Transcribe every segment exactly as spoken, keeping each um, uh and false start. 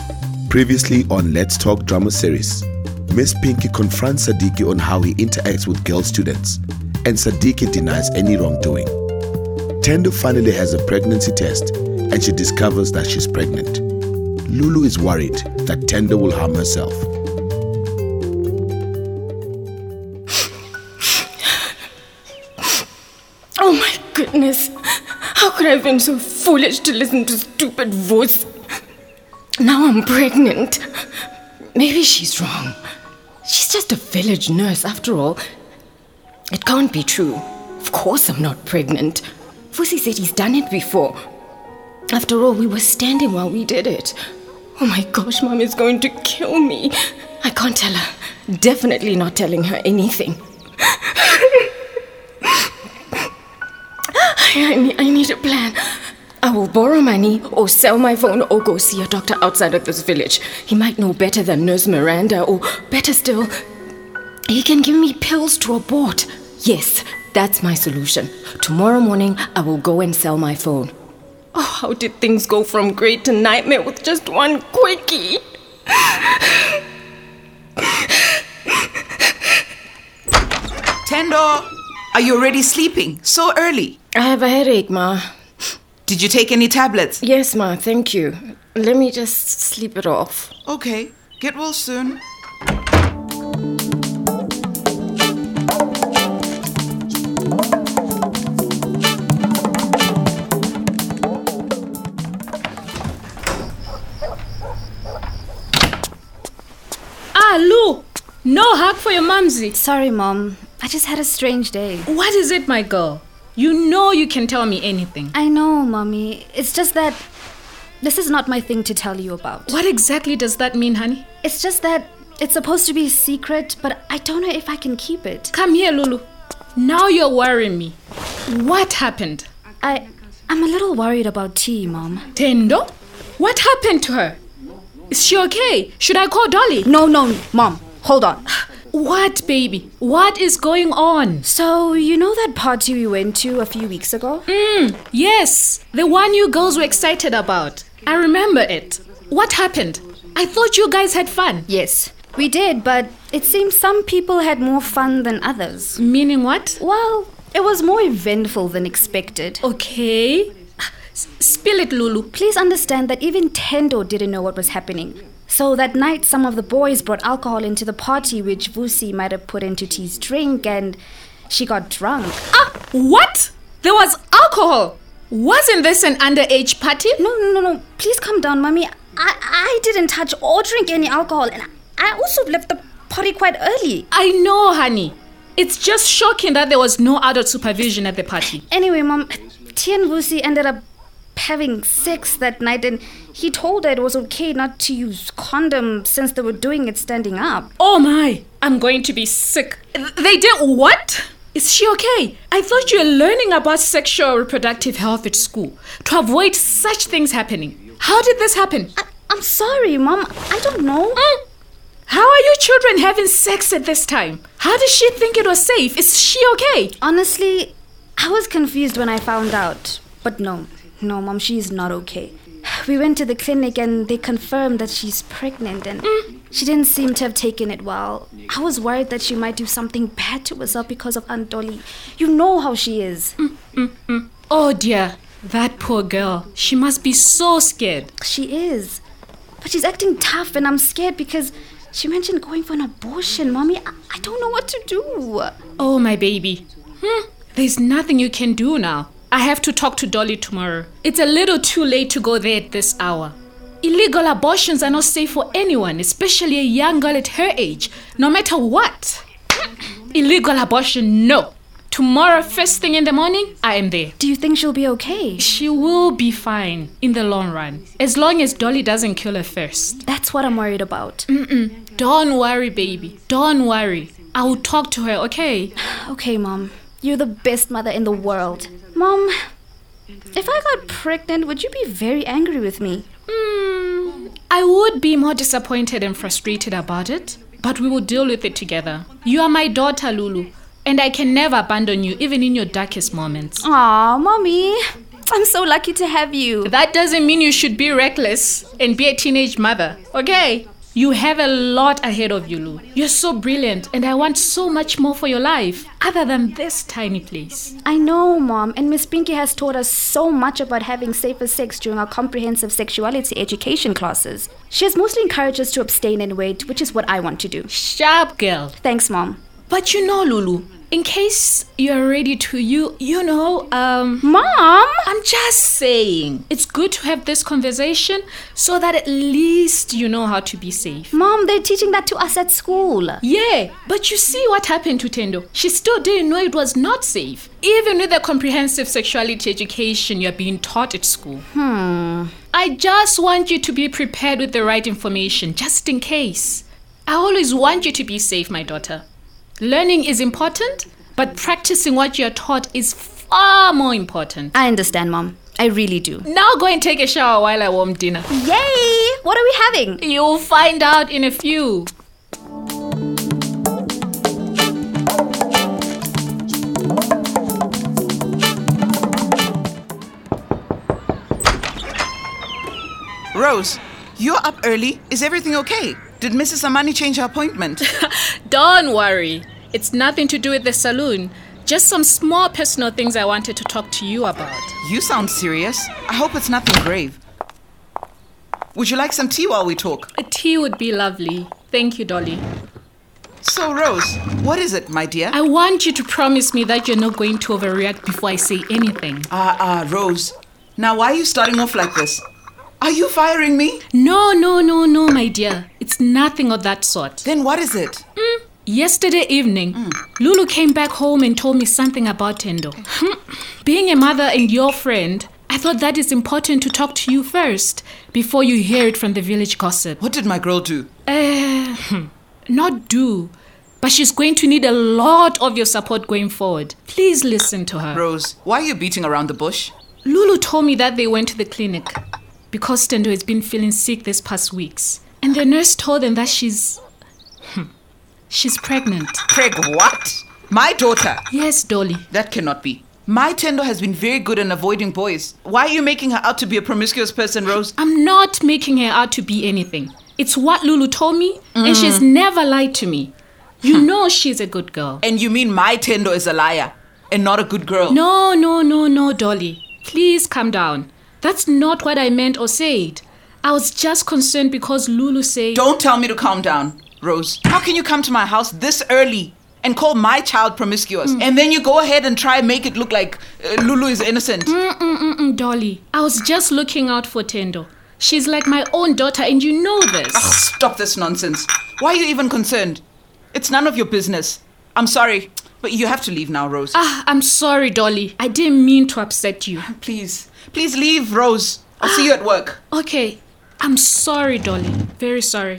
Previously on Let's Talk Drama Series, Miss Pinky confronts Sadiki on how he interacts with girl students, and Sadiki denies any wrongdoing. Tendo finally has a pregnancy test and she discovers that she's pregnant. Lulu is worried that Tendo will harm herself. Oh my goodness. How could I have been so foolish to listen to stupid voice? Now I'm pregnant. Maybe she's wrong. She's just a village nurse after all. It can't be true. Of course I'm not pregnant. Vusi said he's done it before. After all, we were standing while we did it. Oh my gosh, Mom is going to kill me. I can't tell her. Definitely not telling her anything. I need, I need a plan. I will borrow money or sell my phone or go see a doctor outside of this village. He might know better than Nurse Miranda, or better still, he can give me pills to abort. Yes, that's my solution. Tomorrow morning, I will go and sell my phone. Oh, how did things go from great to nightmare with just one quickie? Tendo, are you already sleeping? So early. I have a headache, Ma. Did you take any tablets? Yes, Ma, thank you. Let me just sleep it off. Okay, get well soon. Ah, Lou! No hug for your mumsy. Sorry, Mom. I just had a strange day. What is it, my girl? You know you can tell me anything. I know, Mommy. It's just that this is not my thing to tell you about. What exactly does that mean, honey? It's just that it's supposed to be a secret, but I don't know if I can keep it. Come here, Lulu. Now you're worrying me. What happened? I, I'm a little worried about T, Mom. Tendo? What happened to her? Is she okay? Should I call Dolly? No, no, Mom. Hold on. What, baby? What is going on? So, you know that party we went to a few weeks ago? Mm, yes. The one you girls were excited about. I remember it. What happened? I thought you guys had fun. Yes, we did, but it seems some people had more fun than others. Meaning what? Well, it was more eventful than expected. Okay. S- spill it, Lulu. Please understand that even Tendo didn't know what was happening. So that night, some of the boys brought alcohol into the party, which Vusi might have put into T's drink, and she got drunk. Ah, what? There was alcohol? Wasn't this an underage party? No, no, no, no. Please calm down, Mommy. I, I didn't touch or drink any alcohol, and I also left the party quite early. I know, honey. It's just shocking that there was no adult supervision at the party. Anyway, Mom, T and Vusi ended up having sex that night, and he told her it was okay not to use condoms since they were doing it standing up. Oh my, I'm going to be sick. They did what? Is she okay? I thought you were learning about sexual reproductive health at school to avoid such things happening. How did this happen? I, I'm sorry, Mom. I don't know. Mm. How are you children having sex at this time? How does she think it was safe? Is she okay? Honestly, I was confused when I found out. But no. No, Mom, she's not okay. We went to the clinic and they confirmed that she's pregnant, and mm. she didn't seem to have taken it well. I was worried that she might do something bad to herself because of Aunt Dolly. You know how she is. Mm, mm, mm. Oh dear, that poor girl. She must be so scared. She is. But she's acting tough, and I'm scared because she mentioned going for an abortion, Mommy. I, I don't know what to do. Oh, my baby. Hmm. There's nothing you can do now. I have to talk to Dolly tomorrow. It's a little too late to go there at this hour. Illegal abortions are not safe for anyone, especially a young girl at her age, no matter what. Illegal abortion, no. Tomorrow, first thing in the morning, I am there. Do you think she'll be okay? She will be fine in the long run, as long as Dolly doesn't kill her first. That's what I'm worried about. Mm-mm. Don't worry, baby. Don't worry. I will talk to her, okay? Okay, Mom. You're the best mother in the world. Mom, if I got pregnant, would you be very angry with me? Mm, I would be more disappointed and frustrated about it, but we will deal with it together. You are my daughter, Lulu, and I can never abandon you, even in your darkest moments. Aw, Mommy. I'm so lucky to have you. That doesn't mean you should be reckless and be a teenage mother, okay? You have a lot ahead of you, Lou. You're so brilliant, and I want so much more for your life, other than this tiny place. I know, Mom, and Miss Pinky has taught us so much about having safer sex during our comprehensive sexuality education classes. She has mostly encouraged us to abstain and wait, which is what I want to do. Sharp girl. Thanks, Mom. But you know, Lulu, in case you're ready to, you, you know, um... Mom! I'm just saying, it's good to have this conversation so that at least you know how to be safe. Mom, they're teaching that to us at school. Yeah, but you see what happened to Tendo. She still didn't know it was not safe. Even with the comprehensive sexuality education you're being taught at school. Hmm. I just want you to be prepared with the right information, just in case. I always want you to be safe, my daughter. Learning is important, but practicing what you're taught is far more important. I understand, Mom. I really do. Now go and take a shower while I warm dinner. Yay! What are we having? You'll find out in a few. Rose, you're up early. Is everything okay? Did Missus Amani change her appointment? Don't worry. It's nothing to do with the saloon. Just some small personal things I wanted to talk to you about. You sound serious. I hope it's nothing grave. Would you like some tea while we talk? A tea would be lovely. Thank you, Dolly. So, Rose, what is it, my dear? I want you to promise me that you're not going to overreact before I say anything. Ah, ah, Rose. Now, why are you starting off like this? Are you firing me? No, no, no, no, my dear. It's nothing of that sort. Then what is it? Mm. Yesterday evening, mm. Lulu came back home and told me something about Tendo. Mm. Being a mother and your friend, I thought that it's important to talk to you first before you hear it from the village gossip. What did my girl do? Uh, not do, but she's going to need a lot of your support going forward. Please listen to her. Rose, why are you beating around the bush? Lulu told me that they went to the clinic because Tendo has been feeling sick this past weeks. And the nurse told them that she's... Hmm, she's pregnant. Preg what? My daughter? Yes, Dolly. That cannot be. My Tendo has been very good in avoiding boys. Why are you making her out to be a promiscuous person, Rose? I'm not making her out to be anything. It's what Lulu told me, mm. and she's never lied to me. You know she's a good girl. And you mean my Tendo is a liar and not a good girl? No, no, no, no, Dolly. Please calm down. That's not what I meant or said. I was just concerned because Lulu said... Don't tell me to calm down, Rose. How can you come to my house this early and call my child promiscuous? Mm. And then you go ahead and try and make it look like uh, Lulu is innocent. Mm-mm-mm-mm, Dolly. I was just looking out for Tendo. She's like my own daughter and you know this. Ugh, stop this nonsense. Why are you even concerned? It's none of your business. I'm sorry, but you have to leave now, Rose. Ah, I'm sorry, Dolly. I didn't mean to upset you. Please, please leave, Rose. I'll ah, see you at work. Okay. I'm sorry, Dolly. Very sorry.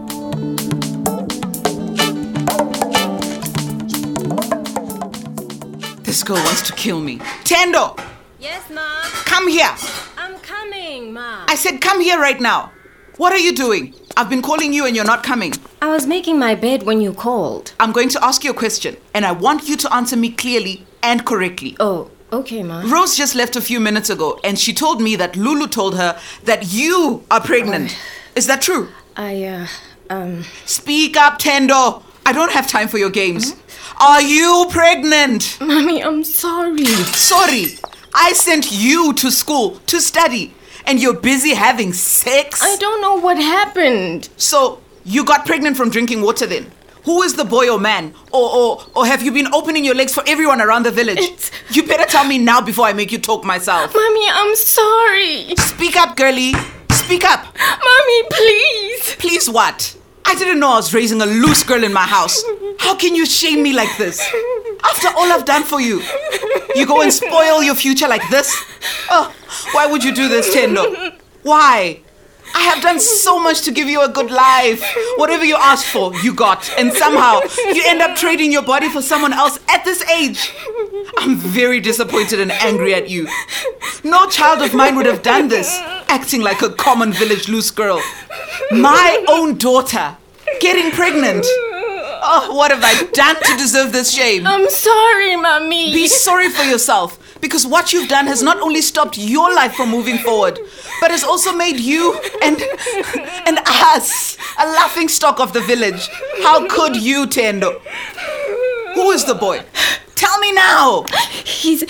This girl wants to kill me. Tendo! Yes, Mom? Come here. I'm coming, Mom. I said come here right now. What are you doing? I've been calling you and you're not coming. I was making my bed when you called. I'm going to ask you a question, and I want you to answer me clearly and correctly. Oh, okay, Mom. Rose just left a few minutes ago, and she told me that Lulu told her that you are pregnant. Is that true? I, uh, um... Speak up, Tendo. I don't have time for your games. Mm-hmm. Are you pregnant? Mommy, I'm sorry. Sorry? I sent you to school to study, and you're busy having sex? I don't know what happened. So, you got pregnant from drinking water then? Who is the boy or man? Or, or, or have you been opening your legs for everyone around the village? It's... You better tell me now before I make you talk myself. Mommy, I'm sorry. Speak up, girlie. Speak up. Mommy, please. Please what? I didn't know I was raising a loose girl in my house. How can you shame me like this? After all I've done for you. You go and spoil your future like this? Oh, why would you do this, Tendo? Why? I have done so much to give you a good life. Whatever you asked for, you got. And somehow, you end up trading your body for someone else at this age. I'm very disappointed and angry at you. No child of mine would have done this, acting like a common village loose girl. My own daughter, getting pregnant. Oh, what have I done to deserve this shame? I'm sorry, Mommy. Be sorry for yourself. Because what you've done has not only stopped your life from moving forward, but has also made you and and us a laughing stock of the village. How could you, Tendo? Who is the boy? Tell me now. He's...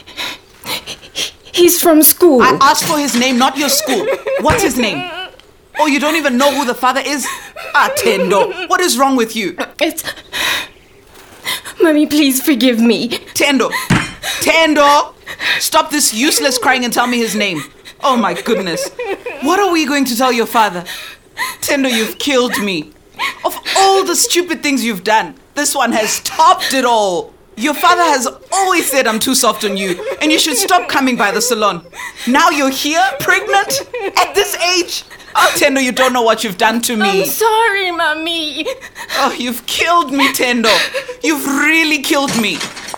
He's from school. I asked for his name, not your school. What's his name? Oh, you don't even know who the father is? Ah, Tendo, what is wrong with you? It's... Mommy, please forgive me. Tendo, Tendo, stop this useless crying and tell me his name. Oh my goodness. What are we going to tell your father? Tendo, you've killed me. Of all the stupid things you've done, this one has topped it all. Your father has always said I'm too soft on you and you should stop coming by the salon. Now you're here, pregnant, at this age. Oh, Tendo, you don't know what you've done to me. I'm sorry, Mommy. Oh, you've killed me, Tendo. You've really killed me.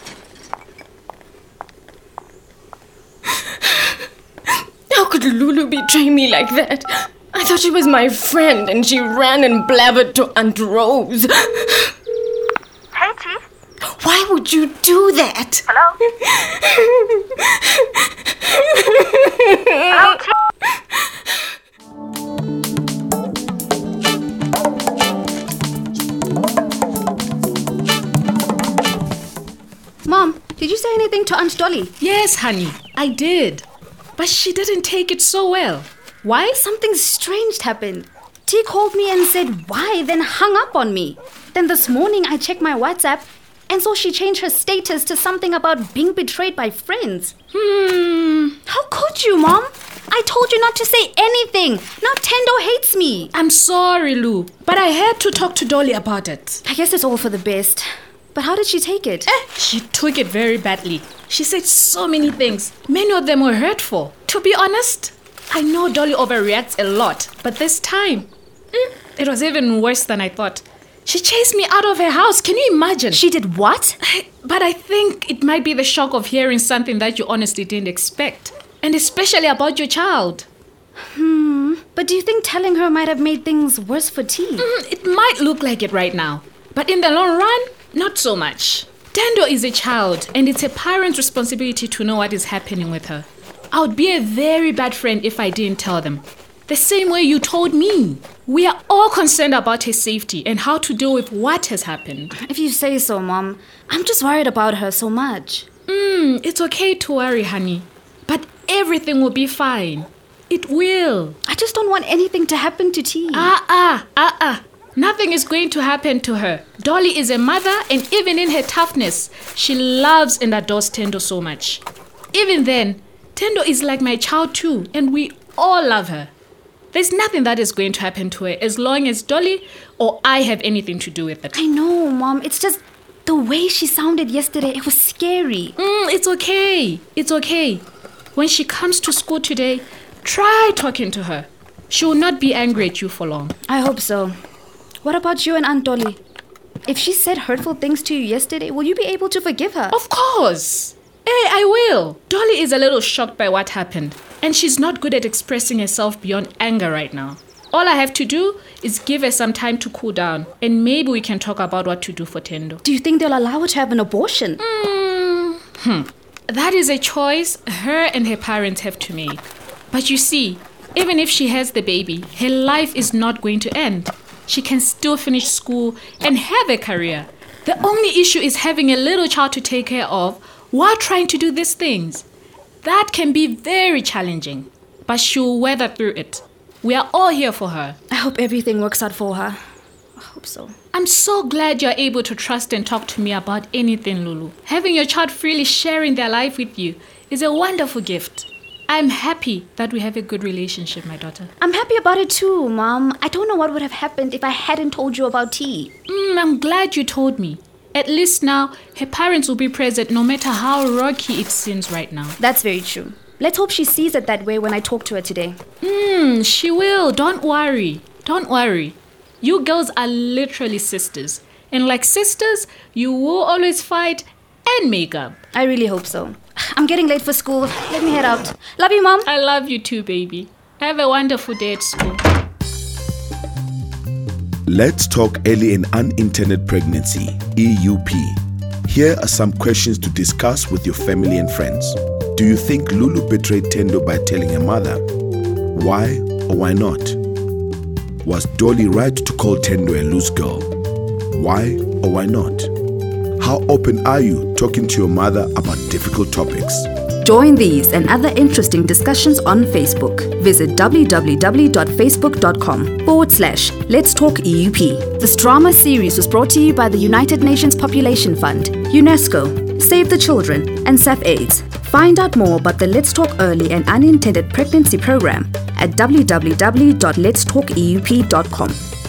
How could Lulu betray me like that? I thought she was my friend and she ran and blabbered to Aunt Rose. Hey, T. Why would you do that? Hello? Hello, T. Mom, did you say anything to Aunt Dolly? Yes, honey, I did. But she didn't take it so well. Why? Something strange happened. T called me and said why, then hung up on me. Then this morning I checked my WhatsApp and saw she changed her status to something about being betrayed by friends. Hmm. How could you, Mom? I told you not to say anything. Now Tendo hates me. I'm sorry, Lou, but I had to talk to Dolly about it. I guess it's all for the best. But how did she take it? Eh, she took it very badly. She said so many things. Many of them were hurtful. To be honest, I know Dolly overreacts a lot, but this time, mm, it was even worse than I thought. She chased me out of her house. Can you imagine? She did what? I, but I think it might be the shock of hearing something that you honestly didn't expect. And especially about your child. Hmm. But do you think telling her might have made things worse for T? Mm, it might look like it right now. But in the long run, not so much. Tendo is a child, and it's a parent's responsibility to know what is happening with her. I would be a very bad friend if I didn't tell them. The same way you told me. We are all concerned about her safety and how to deal with what has happened. If you say so, Mom. I'm just worried about her so much. Hmm, it's okay to worry, honey. But everything will be fine. It will. I just don't want anything to happen to T. Ah, ah, ah, ah. Nothing is going to happen to her. Dolly is a mother, and even in her toughness, she loves and adores Tendo so much. Even then, Tendo is like my child too, and we all love her. There's nothing that is going to happen to her as long as Dolly or I have anything to do with it. I know, Mom. It's just the way she sounded yesterday. It was scary. Mm, it's okay. It's okay. When she comes to school today, try talking to her. She will not be angry at you for long. I hope so. What about you and Aunt Dolly? If she said hurtful things to you yesterday, will you be able to forgive her? Of course. Hey, I will. Dolly is a little shocked by what happened, and she's not good at expressing herself beyond anger right now. All I have to do is give her some time to cool down, and maybe we can talk about what to do for Tendo. Do you think they'll allow her to have an abortion? Mm, hmm. That is a choice her and her parents have to make. But you see, even if she has the baby, her life is not going to end. She can still finish school and have a career. The only issue is having a little child to take care of while trying to do these things. That can be very challenging, but she'll weather through it. We are all here for her. I hope everything works out for her. I hope so. I'm so glad you're able to trust and talk to me about anything, Lulu. Having your child freely sharing their life with you is a wonderful gift. I'm happy that we have a good relationship, my daughter. I'm happy about it too, Mom. I don't know what would have happened if I hadn't told you about T. Mm, I'm glad you told me. At least now, her parents will be present no matter how rocky it seems right now. That's very true. Let's hope she sees it that way when I talk to her today. Hmm, she will. Don't worry. Don't worry. You girls are literally sisters. And like sisters, you will always fight and make up. I really hope so. I'm getting late for school. Let me head out. Love you, Mom. I love you too, baby. Have a wonderful day at school. Let's talk early and unintended pregnancy, E U P. Here are some questions to discuss with your family and friends. Do you think Lulu betrayed Tendo by telling her mother? Why or why not? Was Dolly right to call Tendo a loose girl? Why or why not? How open are you talking to your mother about difficult topics? Join these and other interesting discussions on Facebook. Visit www.facebook.com forward slash Let's Talk E U P. This drama series was brought to you by the United Nations Population Fund, UNESCO, Save the Children, and S A F AIDS. Find out more about the Let's Talk Early and Unintended Pregnancy program at w w w dot lets talk e u p dot com.